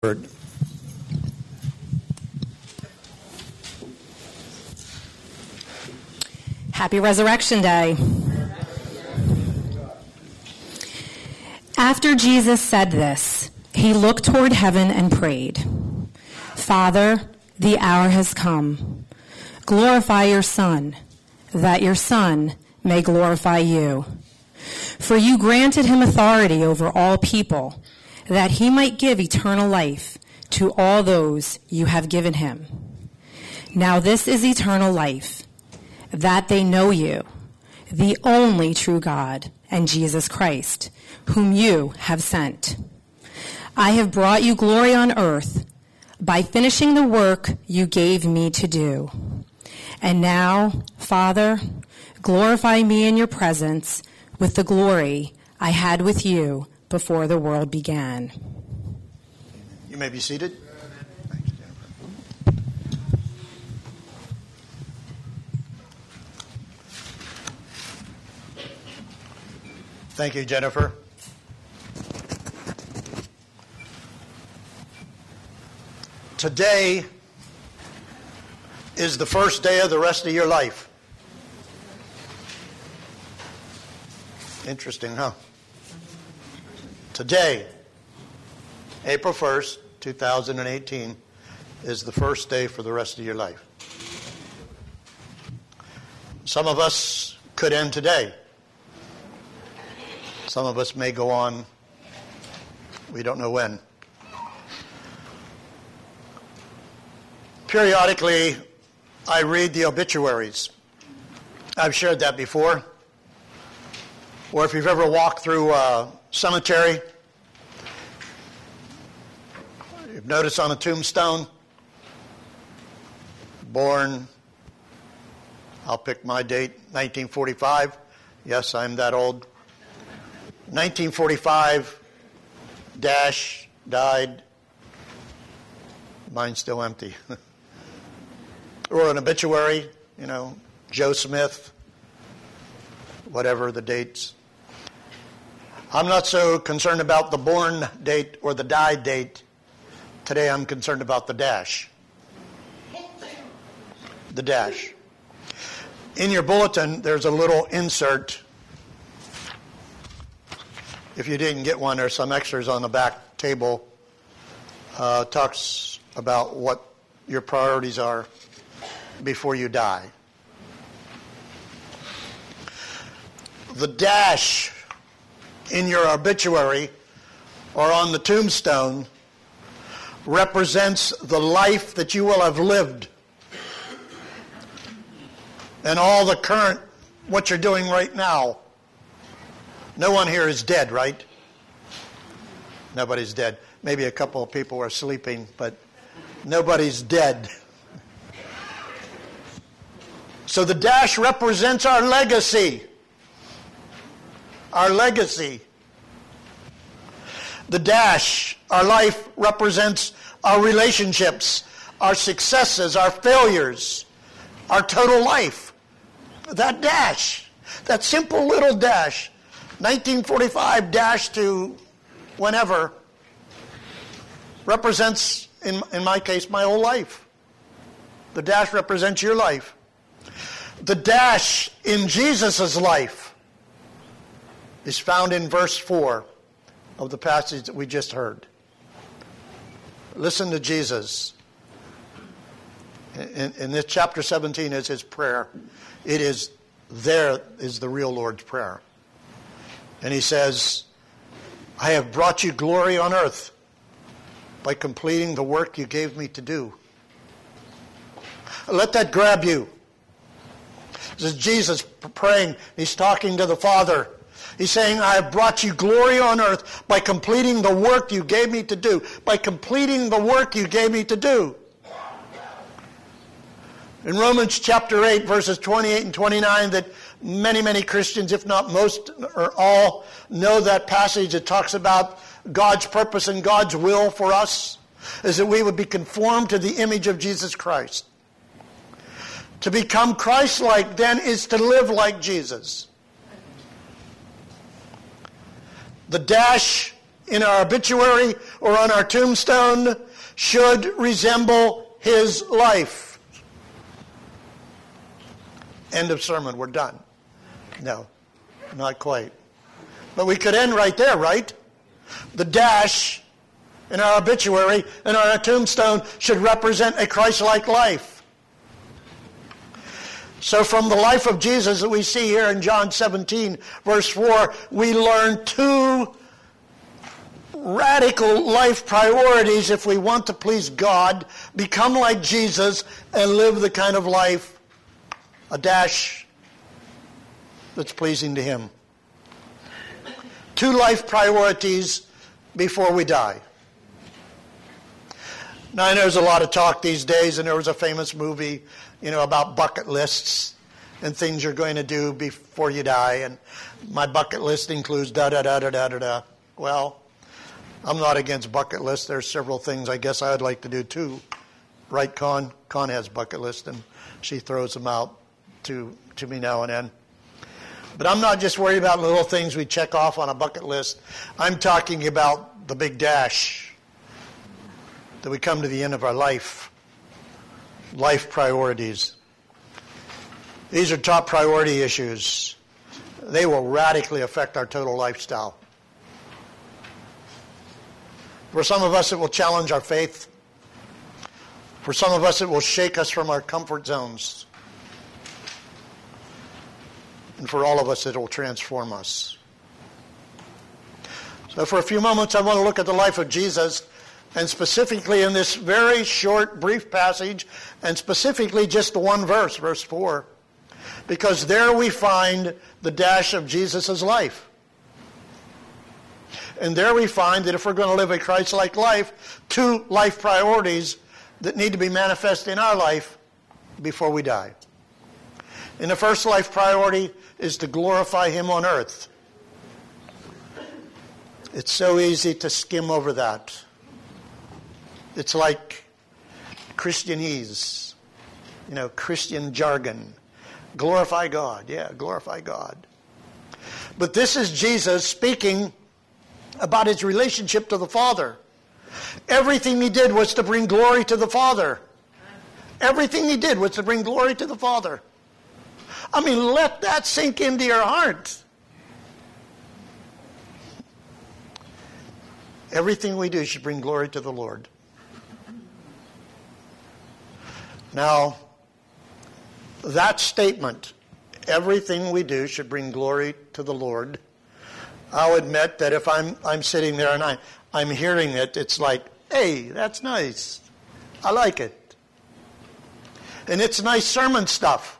Word. Happy Resurrection Day. After Jesus said this, he looked toward heaven and prayed, "Father, the hour has come. Glorify your Son, that your Son may glorify you. For you granted him authority over all people, that he might give eternal life to all those you have given him. Now this is eternal life, that they know you, the only true God, and Jesus Christ, whom you have sent. I have brought you glory on earth by finishing the work you gave me to do. And now, Father, glorify me in your presence with the glory I had with you before the world began." You may be seated. Thank you, Jennifer. Thank you, Jennifer. Today is the first day of the rest of your life. Interesting, huh? Today, April 1st, 2018, is the first day for the rest of your life. Some of us could end today. Some of us may go on, we don't know when. Periodically, I read the obituaries. I've shared that before. Or if you've ever walked through a cemetery, you've noticed on a tombstone, born, I'll pick my date, 1945. Yes, I'm that old. 1945, dash, died. Mine's still empty. Or an obituary, Joe Smith, whatever the dates. I'm not so concerned about the born date or the died date. Today I'm concerned about the dash. The dash. In your bulletin, there's a little insert. If you didn't get one, there's some extras on the back table. Talks about what your priorities are before you die. The dash in your obituary or on the tombstone represents the life that you will have lived and all the current, what you're doing right now. No one here is dead, right? Nobody's dead. Maybe a couple of people are sleeping, but nobody's dead. So the dash represents our legacy. Our legacy. The dash, our life, represents our relationships, our successes, our failures, our total life. That dash, that simple little dash, 1945 dash to whenever, represents, in my case, my whole life. The dash represents your life. The dash in Jesus' life is found in verse 4 of the passage that we just heard. Listen to Jesus. In this chapter 17 is his prayer. There is the real Lord's Prayer. And he says, "I have brought you glory on earth by completing the work you gave me to do." Let that grab you. This is Jesus praying. He's talking to the Father. He's saying, "I have brought you glory on earth by completing the work you gave me to do." By completing the work you gave me to do. In Romans chapter 8, verses 28 and 29, that many Christians, if not most or all, know that passage that talks about God's purpose and God's will for us, is that we would be conformed to the image of Jesus Christ. To become Christ-like, then, is to live like Jesus. The dash in our obituary or on our tombstone should resemble his life. End of sermon. We're done. No, not quite. But we could end right there, right? The dash in our obituary and on our tombstone should represent a Christ-like life. So from the life of Jesus that we see here in John 17, verse 4, we learn two radical life priorities if we want to please God, become like Jesus, and live the kind of life, a dash, that's pleasing to him. Two life priorities before we die. Now, I know there's a lot of talk these days, and there was a famous movie, about bucket lists and things you're going to do before you die, and my bucket list includes da-da-da-da-da-da-da. Well, I'm not against bucket lists. There's several things I guess I would like to do too. Right, Con? Con has bucket lists, and she throws them out to me now and then. But I'm not just worried about little things we check off on a bucket list. I'm talking about the big dash, that we come to the end of our life priorities. These are top priority issues. They will radically affect our total lifestyle. For some of us, it will challenge our faith. For some of us, it will shake us from our comfort zones. And for all of us, it will transform us. So for a few moments, I want to look at the life of Jesus, and specifically in this very short, brief passage, and specifically just the one verse, verse 4, because there we find the dash of Jesus' life. And there we find that if we're going to live a Christ-like life, two life priorities that need to be manifest in our life before we die. And the first life priority is to glorify him on earth. It's so easy to skim over that. It's like Christianese, Christian jargon. Glorify God. Yeah, glorify God. But this is Jesus speaking about his relationship to the Father. Everything he did was to bring glory to the Father. Everything he did was to bring glory to the Father. Let that sink into your heart. Everything we do should bring glory to the Lord. Now, that statement, everything we do should bring glory to the Lord, I'll admit that if I'm sitting there and I'm hearing it, it's like, hey, that's nice. I like it. And it's nice sermon stuff.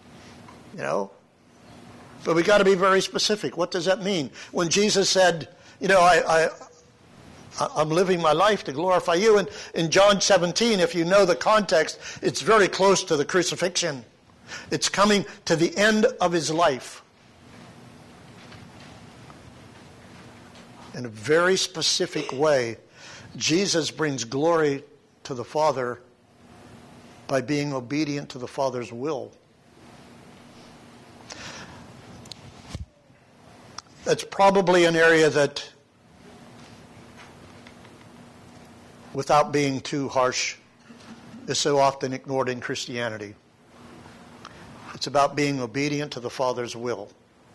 But we got to be very specific. What does that mean? When Jesus said, I'm living my life to glorify you. And in John 17, if you know the context, it's very close to the crucifixion. It's coming to the end of his life. In a very specific way, Jesus brings glory to the Father by being obedient to the Father's will. That's probably an area that, without being too harsh, is so often ignored in Christianity. It's about being obedient to the Father's will.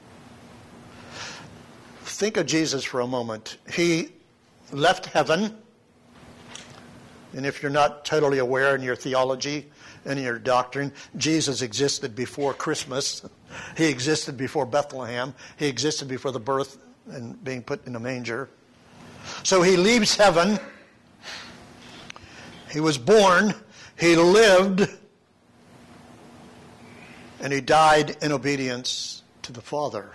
Think of Jesus for a moment. He left heaven, and if you're not totally aware in your theology and in your doctrine, Jesus existed before Christmas. He existed before Bethlehem. He existed before the birth and being put in a manger. So he leaves heaven. He was born. He lived. And he died in obedience to the Father.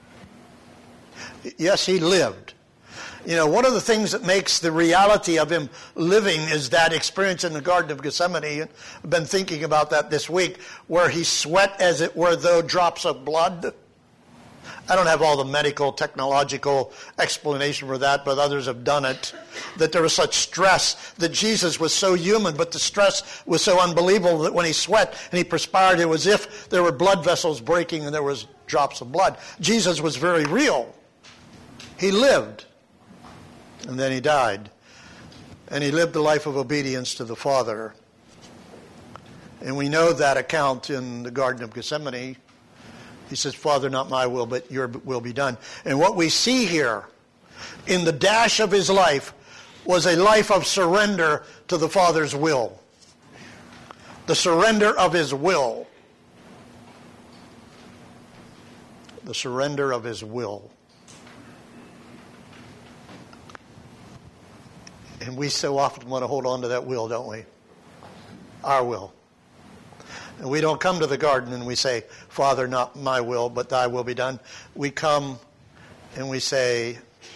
Yes, he lived. One of the things that makes the reality of him living is that experience in the Garden of Gethsemane. I've been thinking about that this week, where he sweat as it were though drops of blood. I don't have all the medical, technological explanation for that, but others have done it. That there was such stress, that Jesus was so human, but the stress was so unbelievable that when he sweat and he perspired, it was as if there were blood vessels breaking and there was drops of blood. Jesus was very real. He lived. And then he died. And he lived a life of obedience to the Father. And we know that account in the Garden of Gethsemane. He says, Father, not my will, but your will be done. And what we see here in the dash of his life was a life of surrender to the Father's will. The surrender of his will. The surrender of his will. And we so often want to hold on to that will, don't we? Our will. And we don't come to the garden and we say, Father, not my will, but thy will be done. We come and we say,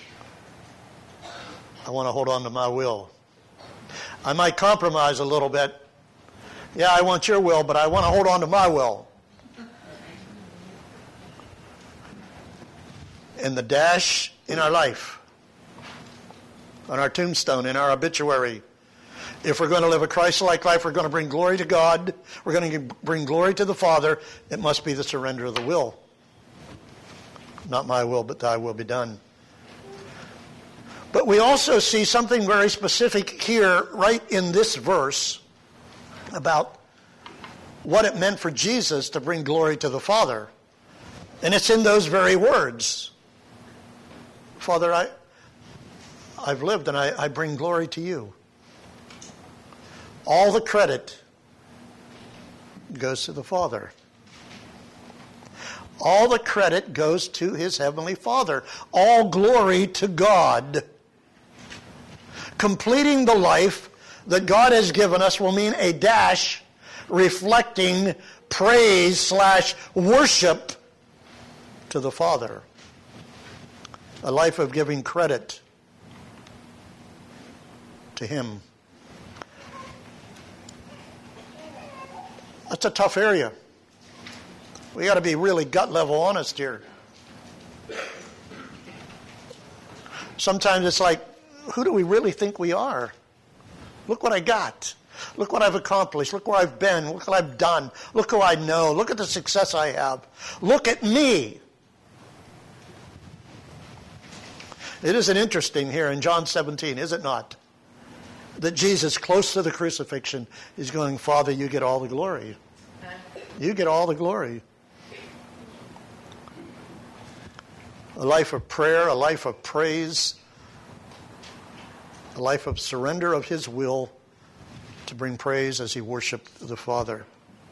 I want to hold on to my will. I might compromise a little bit. Yeah, I want your will, but I want to hold on to my will. In the dash in our life, on our tombstone, in our obituary, if we're going to live a Christ-like life, we're going to bring glory to God, we're going to bring glory to the Father, it must be the surrender of the will. Not my will, but thy will be done. But we also see something very specific here, right in this verse, about what it meant for Jesus to bring glory to the Father. And it's in those very words. Father, I've lived and I bring glory to you. All the credit goes to the Father. All the credit goes to his heavenly Father. All glory to God. Completing the life that God has given us will mean a dash reflecting praise / worship to the Father. A life of giving credit to him. That's a tough area. We got to be really gut level honest here. Sometimes it's like, who do we really think we are? Look what I got. Look what I've accomplished. Look where I've been. Look what I've done. Look who I know. Look at the success I have. Look at me. It isn't interesting here in John 17, is it not? That Jesus, close to the crucifixion, is going, Father, you get all the glory. You get all the glory. A life of prayer, a life of praise, a life of surrender of his will to bring praise as he worshiped the Father.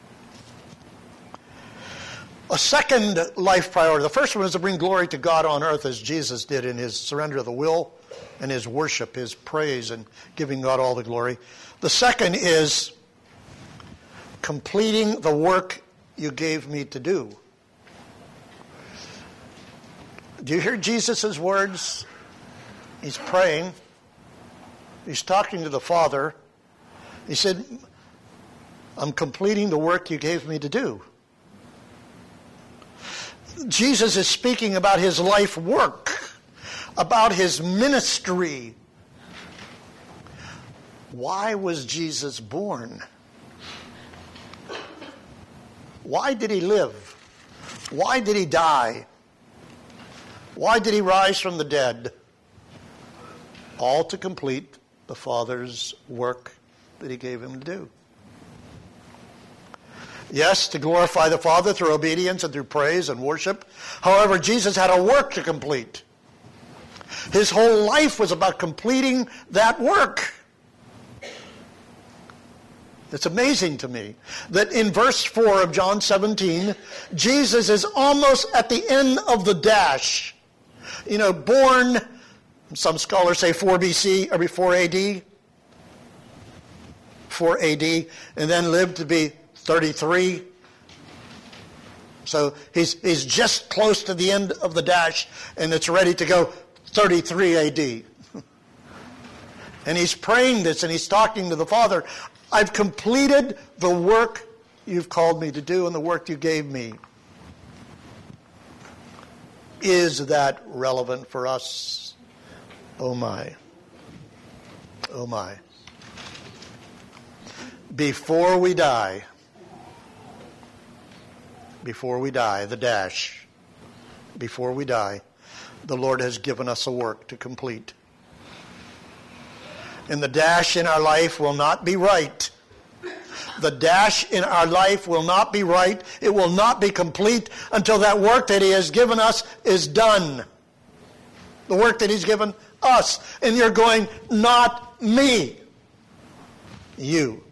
A second life priority. The first one is to bring glory to God on earth as Jesus did in his surrender of the will and his worship, his praise, and giving God all the glory. The second is completing the work you gave me to do. Do you hear Jesus' words? He's praying. He's talking to the Father. He said, I'm completing the work you gave me to do. Jesus is speaking about his life work, about his ministry. Why was Jesus born? Why did he live? Why did he die? Why did he rise from the dead? All to complete the Father's work that he gave him to do. Yes, to glorify the Father through obedience and through praise and worship. However, Jesus had a work to complete. His whole life was about completing that work. It's amazing to me that in verse 4 of John 17, Jesus is almost at the end of the dash. You know, born, some scholars say 4 BC or before AD. 4 AD, and then lived to be 33. So he's just close to the end of the dash, and it's ready to go 33 AD. And he's praying this, and he's talking to the Father. I've completed the work you've called me to do and the work you gave me. Is that relevant for us? Oh my. Oh my. Before we die, the dash, before we die, the Lord has given us a work to complete. And the dash in our life will not be right. The dash in our life will not be right. It will not be complete until that work that He has given us is done. The work that He's given us. And you're going, not me. You.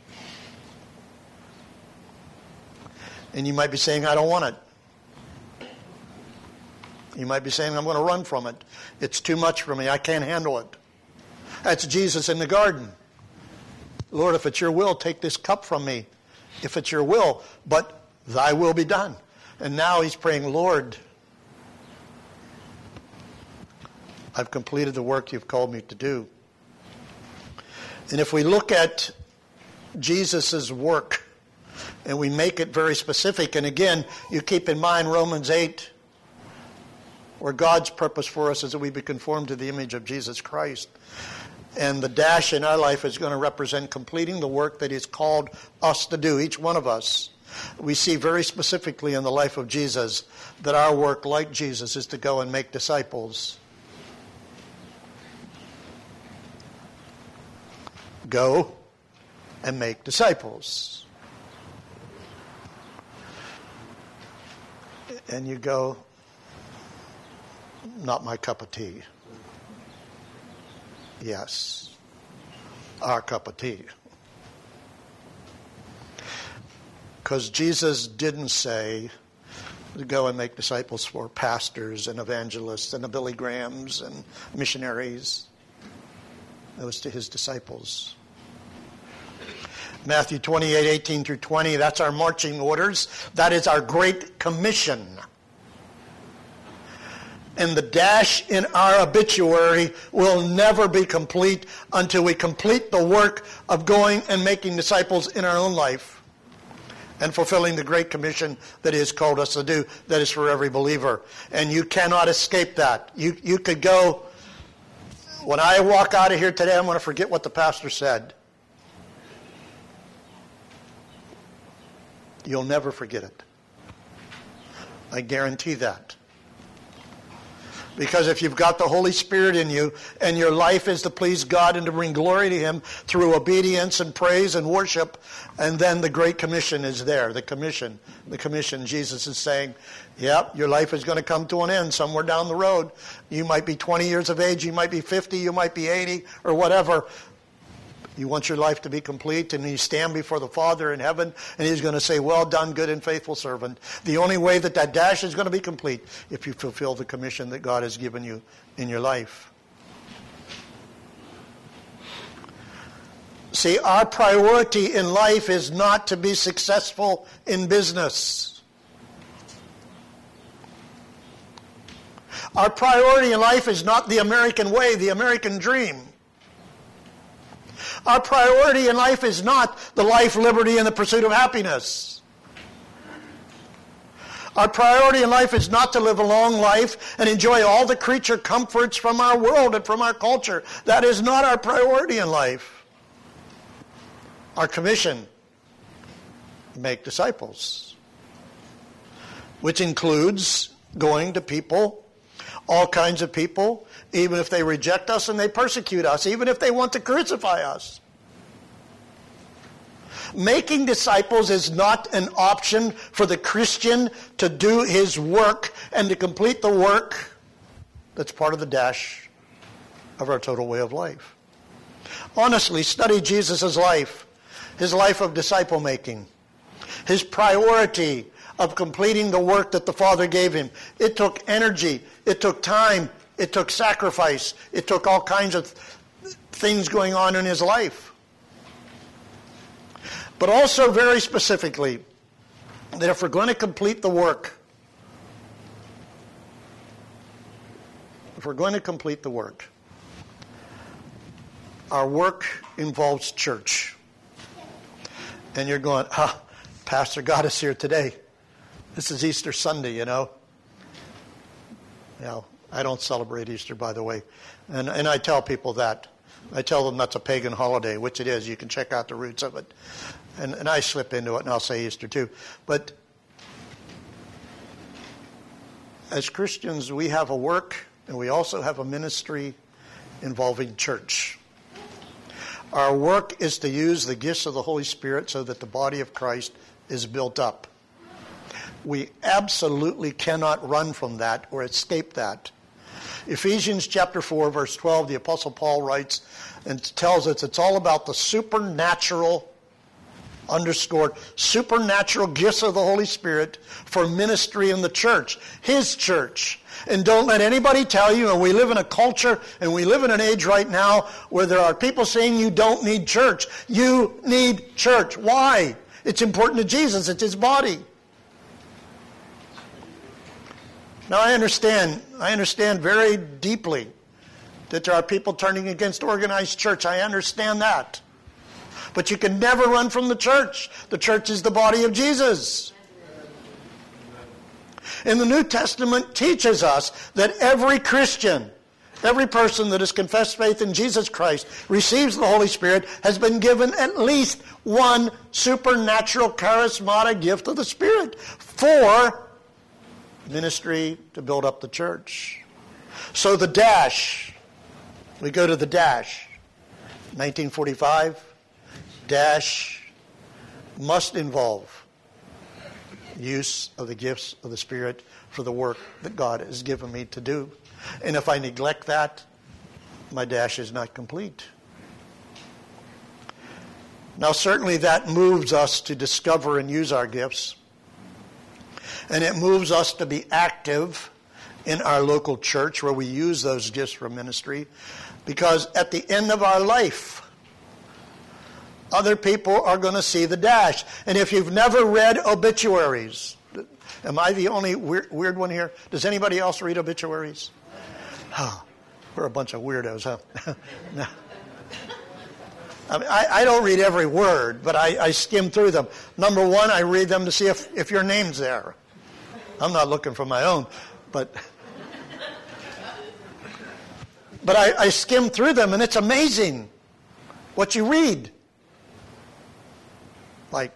And you might be saying, I don't want it. You might be saying, I'm going to run from it. It's too much for me. I can't handle it. That's Jesus in the garden. Lord, if it's your will, take this cup from me. If it's your will, but thy will be done. And now he's praying, Lord, I've completed the work you've called me to do. And if we look at Jesus' work, and we make it very specific, and again, you keep in mind Romans 8, where God's purpose for us is that we be conformed to the image of Jesus Christ. And the dash in our life is going to represent completing the work that He's called us to do, each one of us. We see very specifically in the life of Jesus that our work, like Jesus, is to go and make disciples. Go and make disciples. And you go, not my cup of tea. Yes, our cup of tea. Because Jesus didn't say, go and make disciples for pastors and evangelists and the Billy Grahams and missionaries. It was to His disciples. Matthew 28:18 through 20, that's our marching orders. That is our Great Commission. And the dash in our obituary will never be complete until we complete the work of going and making disciples in our own life and fulfilling the Great Commission that He has called us to do. That is for every believer. And you cannot escape that. You could go, when I walk out of here today, I'm going to forget what the pastor said. You'll never forget it. I guarantee that. Because if you've got the Holy Spirit in you and your life is to please God and to bring glory to Him through obedience and praise and worship, and then the Great Commission is there. The commission, Jesus is saying, yep, your life is going to come to an end somewhere down the road. You might be 20 years of age, you might be 50, you might be 80, or whatever. You want your life to be complete, and you stand before the Father in heaven, and He's going to say, well done, good and faithful servant. The only way that dash is going to be complete if you fulfill the commission that God has given you in your life. See, our priority in life is not to be successful in business. Our priority in life is not the American way, the American dream. Our priority in life is not the life, liberty, and the pursuit of happiness. Our priority in life is not to live a long life and enjoy all the creature comforts from our world and from our culture. That is not our priority in life. Our commission, make disciples, which includes going to people, all kinds of people, even if they reject us and they persecute us, even if they want to crucify us. Making disciples is not an option for the Christian to do his work and to complete the work that's part of the dash of our total way of life. Honestly, study Jesus' life, his life of disciple making, his priority of completing the work that the Father gave him. It took energy, it took time, it took sacrifice. It took all kinds of things going on in his life. But also very specifically, that if we're going to complete the work, our work involves church. And you're going, Pastor, God is here today. This is Easter Sunday, you know. I don't celebrate Easter, by the way. And I tell people that. I tell them that's a pagan holiday, which it is. You can check out the roots of it. And I slip into it, and I'll say Easter too. But as Christians, we have a work, and we also have a ministry involving church. Our work is to use the gifts of the Holy Spirit so that the body of Christ is built up. We absolutely cannot run from that or escape that. Ephesians chapter 4, verse 12, the Apostle Paul writes and tells us it's all about the supernatural, underscored, supernatural gifts of the Holy Spirit for ministry in the church, His church. And don't let anybody tell you, and we live in a culture and we live in an age right now where there are people saying you don't need church. You need church. Why? It's important to Jesus. It's His body. Now I understand very deeply that there are people turning against organized church. I understand that. But you can never run from the church. The church is the body of Jesus. And the New Testament teaches us that every Christian, every person that has confessed faith in Jesus Christ, receives the Holy Spirit, has been given at least one supernatural charismatic gift of the Spirit for ministry to build up the church. So the dash, we go to the dash. 1945, dash must involve use of the gifts of the Spirit for the work that God has given me to do. And if I neglect that, my dash is not complete. Now certainly that moves us to discover and use our gifts. And it moves us to be active in our local church where we use those gifts for ministry. Because at the end of our life, other people are going to see the dash. And if you've never read obituaries, am I the only weird one here? Does anybody else read obituaries? Oh, we're a bunch of weirdos, huh? No. I mean, I don't read every word, but I skim through them. Number one, I read them to see if your name's there. I'm not looking for my own, but I skim through them, and it's amazing what you read. Like,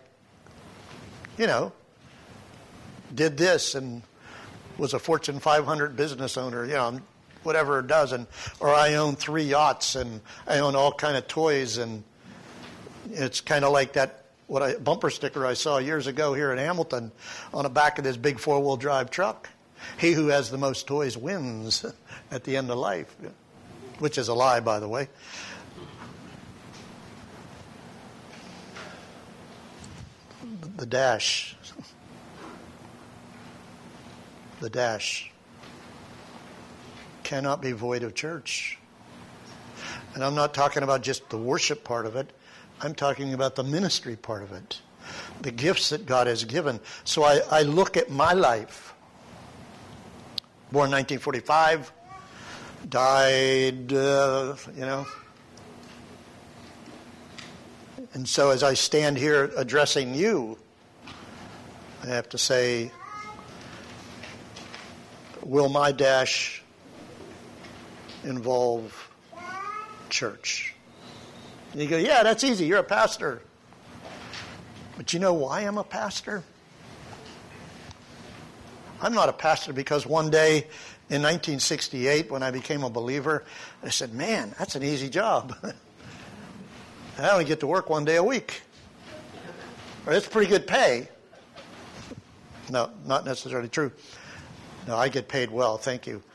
did this and was a Fortune 500 business owner, whatever it does, or I own 3 yachts and I own all kind of toys, and it's kind of like that bumper sticker I saw years ago here in Hamilton on the back of this big 4-wheel drive truck. He who has the most toys wins at the end of life, which is a lie, by the way. The dash. The dash cannot be void of church. And I'm not talking about just the worship part of it. I'm talking about the ministry part of it. The gifts that God has given. So I look at my life. Born 1945. Died, And so as I stand here addressing you, I have to say, will my dash involve church? And you go, yeah, that's easy. You're a pastor. But you know why I'm a pastor? I'm not a pastor because one day in 1968, when I became a believer, I said, man, that's an easy job. I only get to work 1 day a week. Or it's pretty good pay. No, not necessarily true. No, I get paid well, thank you.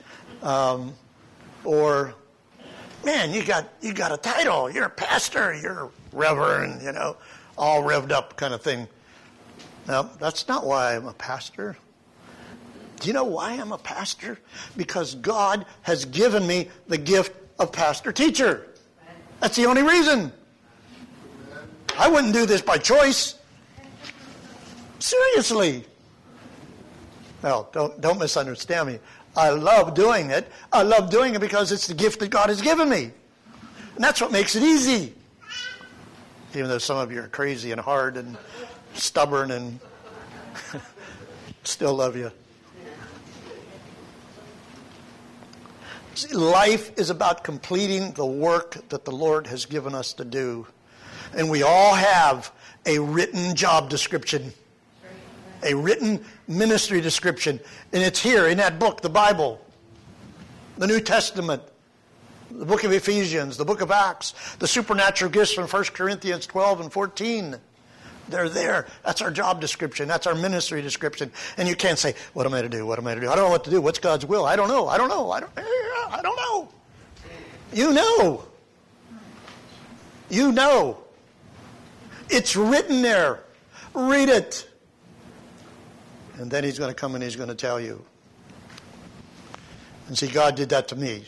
Or, man, you got a title. You're a pastor. You're a reverend, all revved up kind of thing. Now, that's not why I'm a pastor. Do you know why I'm a pastor? Because God has given me the gift of pastor-teacher. That's the only reason. I wouldn't do this by choice. Seriously. No, don't misunderstand me. I love doing it. I love doing it because it's the gift that God has given me. And that's what makes it easy. Even though some of you are crazy and hard and stubborn and still love you. See, life is about completing the work that the Lord has given us to do. And we all have a written job description. A written ministry description. And it's here in that book, the Bible, the New Testament. The book of Ephesians, the book of Acts, the supernatural gifts from 1 Corinthians 12 and 14. They're there. That's our job description. That's our ministry description. And you can't say, what am I to do? What am I to do? I don't know what to do. What's God's will? I don't know. I don't know. I don't know. You know. You know. It's written there. Read it. And then he's going to come and he's going to tell you. And see, God did that to me.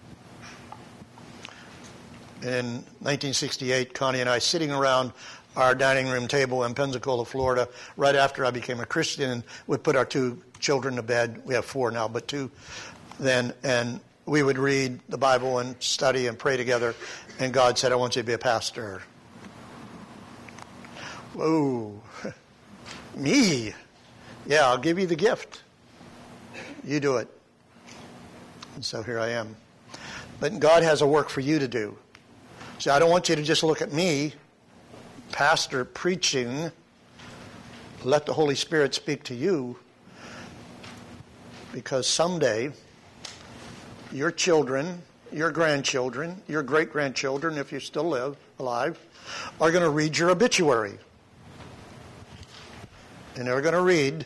In 1968, Connie and I sitting around our dining room table in Pensacola, Florida, right after I became a Christian, and we put our 2 children to bed. We have 4 now, but 2 then, and we would read the Bible and study and pray together, and God said, I want you to be a pastor. Whoa. Me? Yeah, I'll give you the gift. You do it. And so here I am. But God has a work for you to do. See, I don't want you to just look at me, pastor, preaching. Let the Holy Spirit speak to you. Because someday, your children, your grandchildren, your great-grandchildren, if you still live alive, are going to read your obituary. And they're going to read,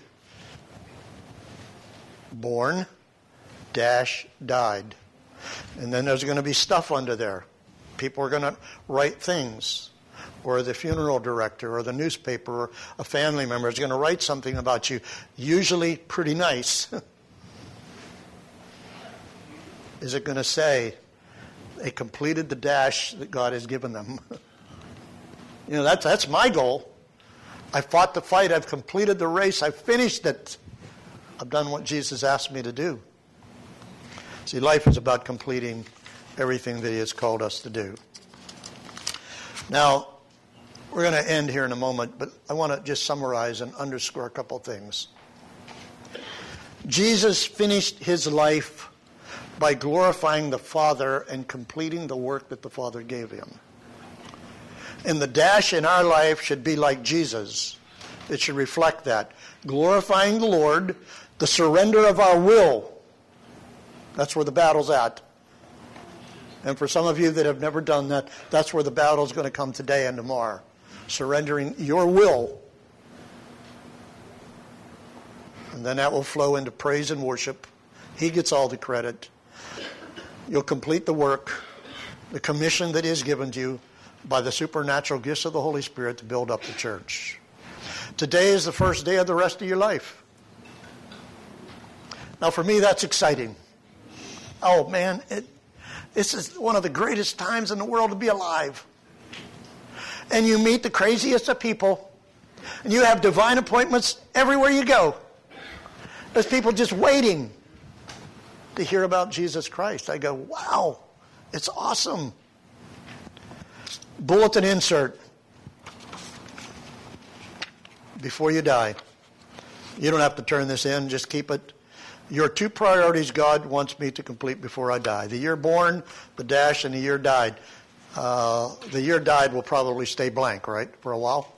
born, died. And then there's going to be stuff under there. People are going to write things. Or the funeral director or the newspaper or a family member is going to write something about you, usually pretty nice. Is it going to say, they completed the dash that God has given them? You know, that's my goal. I fought the fight. I've completed the race. I've finished it. I've done what Jesus asked me to do. See, life is about completing everything that he has called us to do. Now, we're going to end here in a moment, but I want to just summarize and underscore a couple things. Jesus finished his life by glorifying the Father and completing the work that the Father gave him. And the dash in our life should be like Jesus. It should reflect that. Glorifying the Lord, the surrender of our will. That's where the battle's at. And for some of you that have never done that, that's where the battle's going to come today and tomorrow. Surrendering your will. And then that will flow into praise and worship. He gets all the credit. You'll complete the work, the commission that is given to you by the supernatural gifts of the Holy Spirit to build up the church. Today is the first day of the rest of your life. Now for me, that's exciting. Oh man, this is one of the greatest times in the world to be alive. And you meet the craziest of people. And you have divine appointments everywhere you go. There's people just waiting to hear about Jesus Christ. I go, wow, it's awesome. Bulletin insert. Before you die. You don't have to turn this in, just keep it. Your 2 priorities God wants me to complete before I die. The year born, the dash, and the year died. The year died will probably stay blank, right, for a while?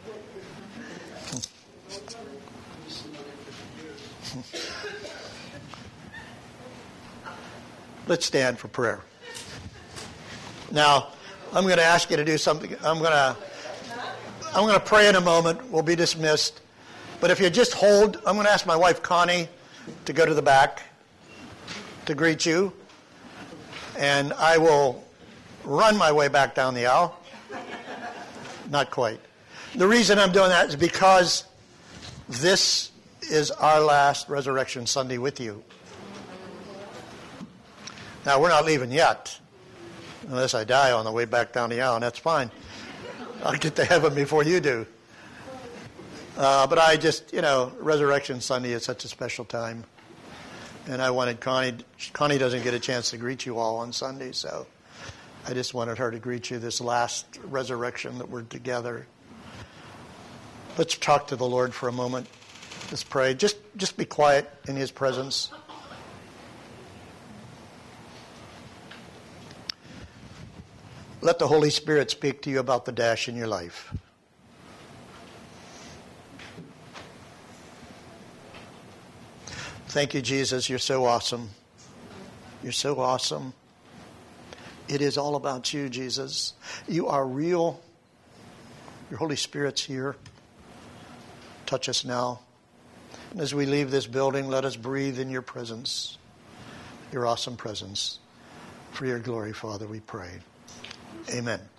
Let's stand for prayer. Now, I'm going to ask you to do something. I'm going to pray in a moment. We'll be dismissed. But if you just hold, I'm going to ask my wife, Connie, to go to the back to greet you. And I will run my way back down the aisle. Not quite. The reason I'm doing that is because this is our last Resurrection Sunday with you. Now, we're not leaving yet. Unless I die on the way back down the aisle, and that's fine. I'll get to heaven before you do. But I just, Resurrection Sunday is such a special time. And I wanted Connie doesn't get a chance to greet you all on Sunday, so I just wanted her to greet you this last resurrection that we're together. Let's talk to the Lord for a moment. Let's pray. Just be quiet in his presence. Let the Holy Spirit speak to you about the dash in your life. Thank you, Jesus. You're so awesome. You're so awesome. It is all about you, Jesus. You are real. Your Holy Spirit's here. Touch us now. And as we leave this building, let us breathe in your presence, your awesome presence. For your glory, Father, we pray. Amen.